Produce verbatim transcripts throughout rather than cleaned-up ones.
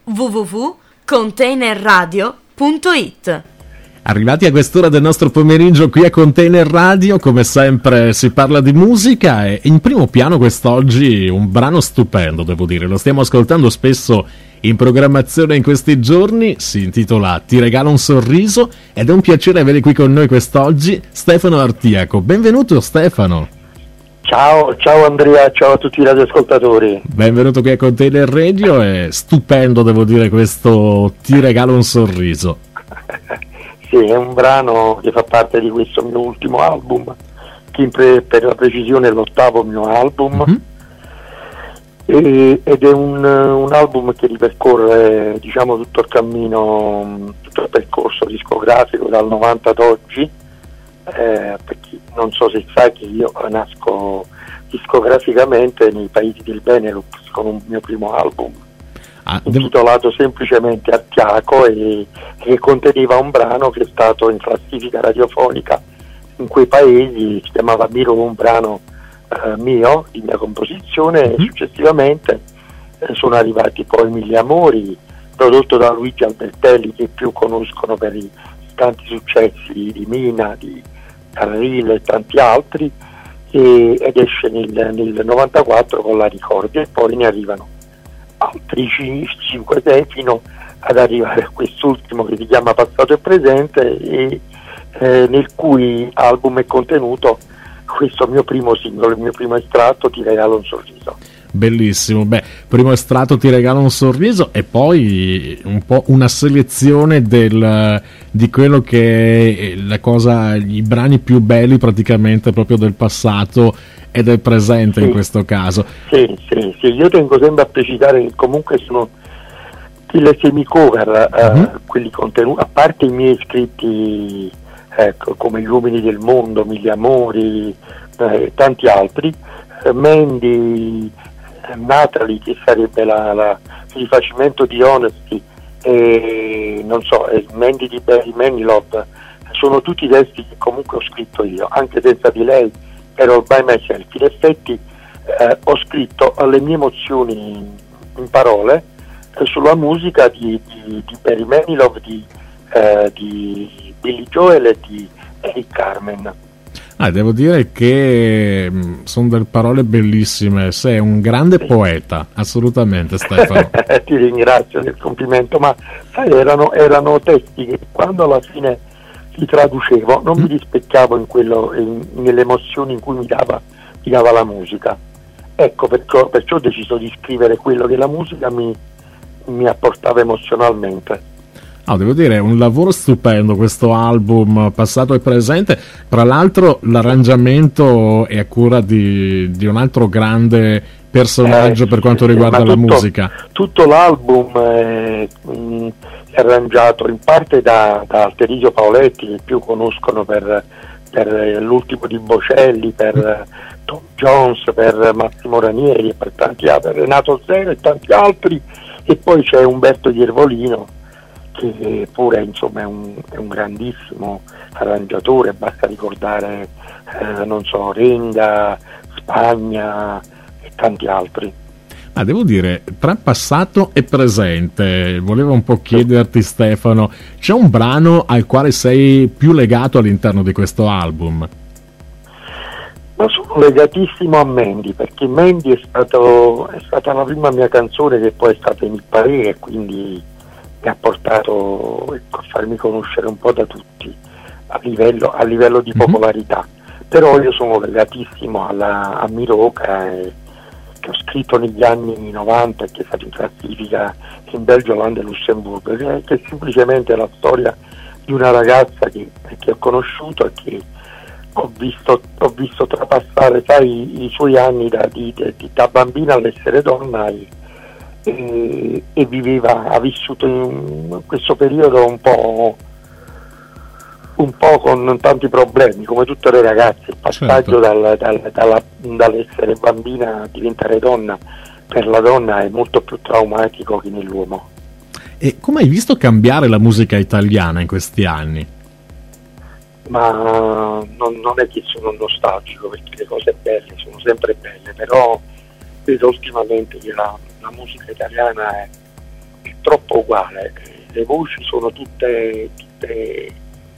w w w punto container radio punto it. Arrivati a quest'ora del nostro pomeriggio qui a Container Radio, come sempre si parla di musica e in primo piano quest'oggi un brano stupendo, devo dire, lo stiamo ascoltando spesso in programmazione in questi giorni, si intitola Ti regalo un sorriso ed è un piacere avere qui con noi quest'oggi Stefano Artiaco. Benvenuto Stefano. Ciao, ciao Andrea, ciao a tutti i radioascoltatori. Benvenuto qui a Container Radio, è stupendo devo dire questo Ti regalo un sorriso. Sì, è un brano che fa parte di questo mio ultimo album, che pre- per la precisione è l'ottavo mio album, mm-hmm. e, ed è un, un album che ripercorre diciamo tutto il cammino, tutto il percorso discografico dal novanta ad oggi, eh, perché non so se sai che io nasco discograficamente nei paesi del Benelux con un mio primo album. Ah, intitolato devo... semplicemente Artiaco e che conteneva un brano che è stato in classifica radiofonica in quei paesi, si chiamava Miro, un brano eh, mio, di mia composizione, mm-hmm. e successivamente eh, sono arrivati poi Mille Amori, prodotto da Luigi Albertelli, che più conoscono per i tanti successi di Mina, di Carril e tanti altri, e, ed esce nel, nel novantaquattro con La Ricordia, e poi ne arrivano altri cinque sei fino ad arrivare a quest'ultimo che si chiama Passato e Presente, e eh, nel cui album è contenuto questo mio primo singolo, il mio primo estratto, Ti regalo un sorriso. Bellissimo, beh, primo estratto Ti regalo un sorriso e poi un po' una selezione del, di quello che è la cosa, i brani più belli praticamente proprio del passato e del presente, sì, in questo caso. Sì, sì, sì, io tengo sempre a precisare che comunque sono le semicover, mm-hmm. eh, quelli contenuti, a parte i miei scritti, ecco, come Gli uomini del mondo, Mille Amori, eh, tanti altri, eh, Mandy, eh, Natalie, che sarebbe la, la, il rifacimento di Honesty, e non so, eh, Mandy di Barry Manilow, sono tutti testi che comunque ho scritto io, anche senza di lei, ero by myself. In effetti eh, ho scritto le mie emozioni in parole eh, sulla musica di, di, di Barry Manilow, di, eh, di Billy Joel e di Eric Carmen. Ah, devo dire che mh, sono delle parole bellissime, sei un grande sì. poeta, assolutamente Stefano. Ti ringrazio del complimento, ma sai, erano, erano testi che quando alla fine li traducevo non mm. mi rispecchiavo in quello, in, nelle emozioni in cui mi dava, mi dava la musica. Ecco, perciò, perciò ho deciso di scrivere quello che la musica mi, mi apportava emozionalmente. No, devo dire, è un lavoro stupendo questo album, passato e presente. Tra l'altro l'arrangiamento è a cura di, di un altro grande personaggio eh, per quanto riguarda la tutto, musica. Tutto l'album è, mh, è arrangiato in parte da, da Alterisio Paoletti, che più conoscono per, per l'ultimo di Bocelli, per mm. Tom Jones, per Massimo Ranieri e per tanti altri, per Renato Zero e tanti altri, e poi c'è Umberto Iervolino, che pure insomma è un, è un grandissimo arrangiatore, basta ricordare eh, non so, Renga, Spagna e tanti altri. Ah, devo dire, tra passato e presente, volevo un po' chiederti Stefano, c'è un brano al quale sei più legato all'interno di questo album? Ma sono legatissimo a Mandy, perché Mandy è, stato, è stata la prima mia canzone che poi è stata in il parere, quindi mi ha portato, ecco, a farmi conoscere un po' da tutti a livello, a livello di popolarità. Mm-hmm. Però io sono legatissimo alla, a Miroca, eh, che ho scritto negli anni novanta e che è stato in classifica in Belgio, Olanda e Lussemburgo, che, che è semplicemente la storia di una ragazza che, che ho conosciuto e che ho visto, ho visto trapassare, sai, i suoi anni da, di, di, da bambina all'essere donna, e, E, e viveva, ha vissuto in questo periodo un po' un po' con tanti problemi, come tutte le ragazze. Il passaggio, certo, dal, dal, dalla, dall'essere bambina a diventare donna per la donna è molto più traumatico che nell'uomo. E come hai visto cambiare la musica italiana in questi anni? Ma non, non è che sono nostalgico, perché le cose belle sono sempre belle, però vedo ultimamente che la, la musica italiana è, è troppo uguale, le voci sono tutte, tutte,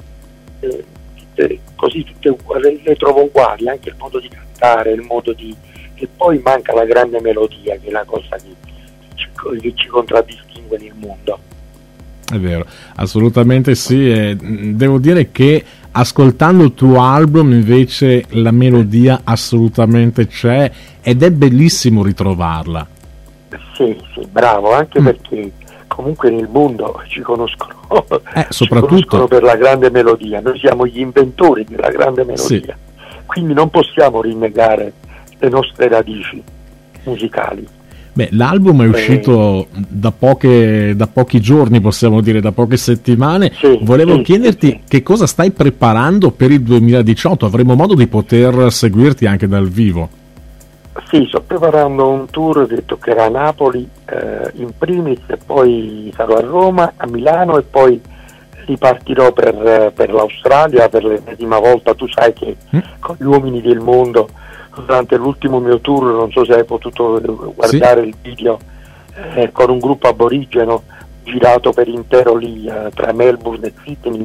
eh, tutte così, tutte uguali, le trovo uguali, anche il modo di cantare, il modo di... e poi manca la grande melodia, che è la cosa che ci, che ci contraddistingue nel mondo. È vero, assolutamente sì, e devo dire che ascoltando il tuo album invece la melodia assolutamente c'è ed è bellissimo ritrovarla. Sì, sì, bravo, anche mm. perché comunque nel mondo ci conoscono, eh, soprattutto ci conoscono per la grande melodia, noi siamo gli inventori della grande melodia, sì. Quindi non possiamo rinnegare le nostre radici musicali. Beh, l'album è uscito eh. da, poche, da pochi giorni, possiamo dire, da poche settimane. Sì, Volevo sì, chiederti sì. che cosa stai preparando per il duemiladiciotto, avremo modo di poter seguirti anche dal vivo. Sì, sto preparando un tour che toccherà a Napoli eh, in primis, e poi sarò a Roma, a Milano e poi ripartirò per, per l'Australia per l'ennesima volta. Tu sai che mm. con gli uomini del mondo, durante l'ultimo mio tour, non so se hai potuto guardare sì. il video, eh, con un gruppo aborigeno girato per intero lì eh, tra Melbourne e Sydney,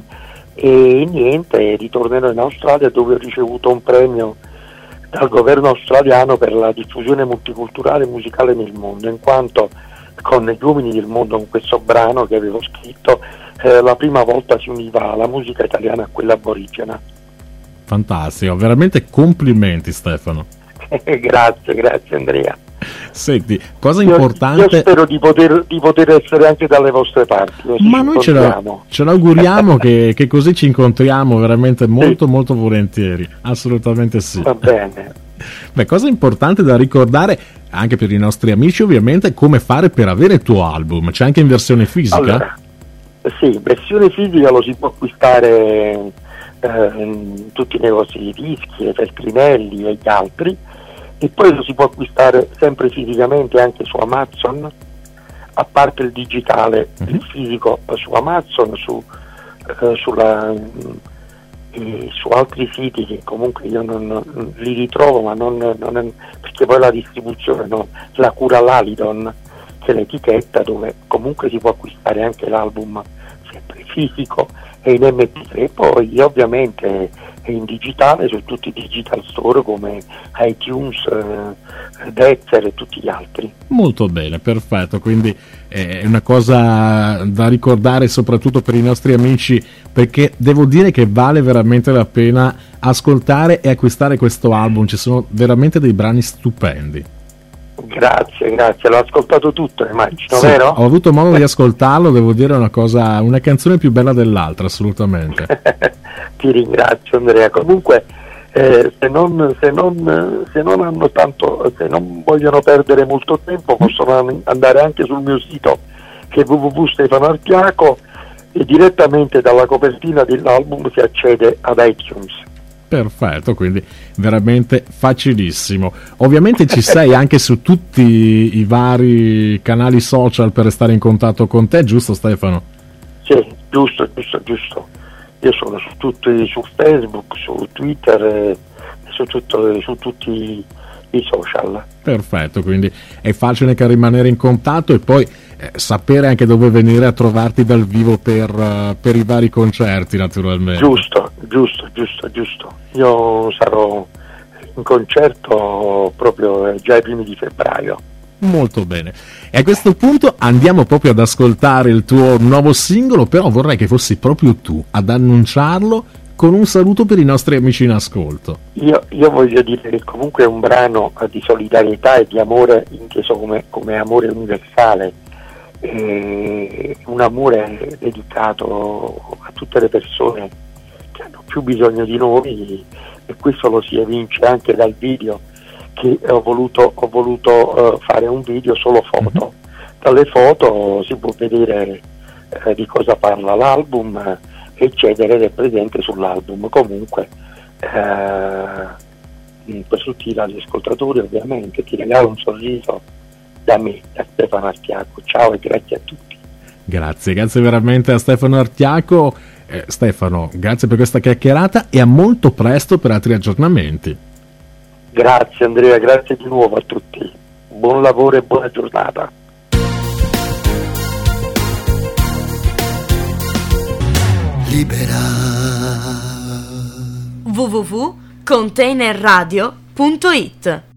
e niente, ritornerò in Australia dove ho ricevuto un premio dal governo australiano per la diffusione multiculturale e musicale nel mondo, in quanto con gli uomini del mondo, con questo brano che avevo scritto, eh, la prima volta si univa la musica italiana a quella aborigena. Fantastico, veramente complimenti Stefano. Grazie, grazie Andrea. Senti, cosa io, importante... Io spero di poter, di poter essere anche dalle vostre parti. Ma noi ce, la, ce l'auguriamo che, che così ci incontriamo veramente molto sì. molto volentieri, assolutamente sì. Va bene. Beh, cosa importante da ricordare anche per i nostri amici ovviamente, come fare per avere il tuo album, c'è anche in versione fisica? Allora, sì, versione fisica lo si può acquistare eh, in tutti i negozi di dischi, ai Feltrinelli e gli altri, e poi lo si può acquistare sempre fisicamente anche su Amazon, a parte il digitale, uh-huh. il fisico su Amazon, su, eh, sulla, eh, su altri siti che comunque io non, non li ritrovo, ma non, non è, perché poi la distribuzione no, la cura l'Alidon, che è l'etichetta dove comunque si può acquistare anche l'album sempre fisico e in emme pi tre, poi ovviamente è in digitale su tutti i digital store come iTunes, eh, Deezer e tutti gli altri. Molto bene, perfetto, quindi è una cosa da ricordare soprattutto per i nostri amici, perché devo dire che vale veramente la pena ascoltare e acquistare questo album, ci sono veramente dei brani stupendi. Grazie, grazie, l'ho ascoltato tutto, immagino, sì, vero? Ho avuto modo di ascoltarlo, devo dire è una cosa, una canzone più bella dell'altra, assolutamente. Ti ringrazio Andrea, comunque eh, se, non, se, non, se non hanno tanto, se non vogliono perdere molto tempo possono andare anche sul mio sito che è w w w punto stefano artiaco e direttamente dalla copertina dell'album si accede ad iTunes. Perfetto, quindi veramente facilissimo. Ovviamente ci sei anche su tutti i vari canali social per restare in contatto con te, giusto Stefano? Sì, giusto, giusto, giusto. Io sono su tutti, su Facebook, su Twitter, eh, su, tutto, su tutti i social. Perfetto, quindi è facile che rimanere in contatto e poi eh, sapere anche dove venire a trovarti dal vivo per, uh, per i vari concerti, naturalmente. Giusto, giusto, giusto, giusto. Io sarò in concerto proprio già ai primi di febbraio. Molto bene, e a questo punto andiamo proprio ad ascoltare il tuo nuovo singolo, però vorrei che fossi proprio tu ad annunciarlo con un saluto per i nostri amici in ascolto. Io, io voglio dire che comunque è un brano di solidarietà e di amore inteso come, come amore universale, e un amore dedicato a tutte le persone che hanno più bisogno di noi, e questo lo si evince anche dal video che ho voluto, ho voluto uh, fare un video solo foto. Mm-hmm. Dalle foto si può vedere uh, di cosa parla l'album, uh, eccetera, ed è presente sull'album. Comunque uh, per tutti gli ascoltatori ovviamente ti regalo un sorriso da me, da Stefano Artiaco. Ciao e grazie a tutti. Grazie, grazie veramente a Stefano Artiaco. eh, Stefano, grazie per questa chiacchierata e a molto presto per altri aggiornamenti. Grazie Andrea, grazie di nuovo a tutti, buon lavoro e buona giornata. libera. w w w punto container radio punto it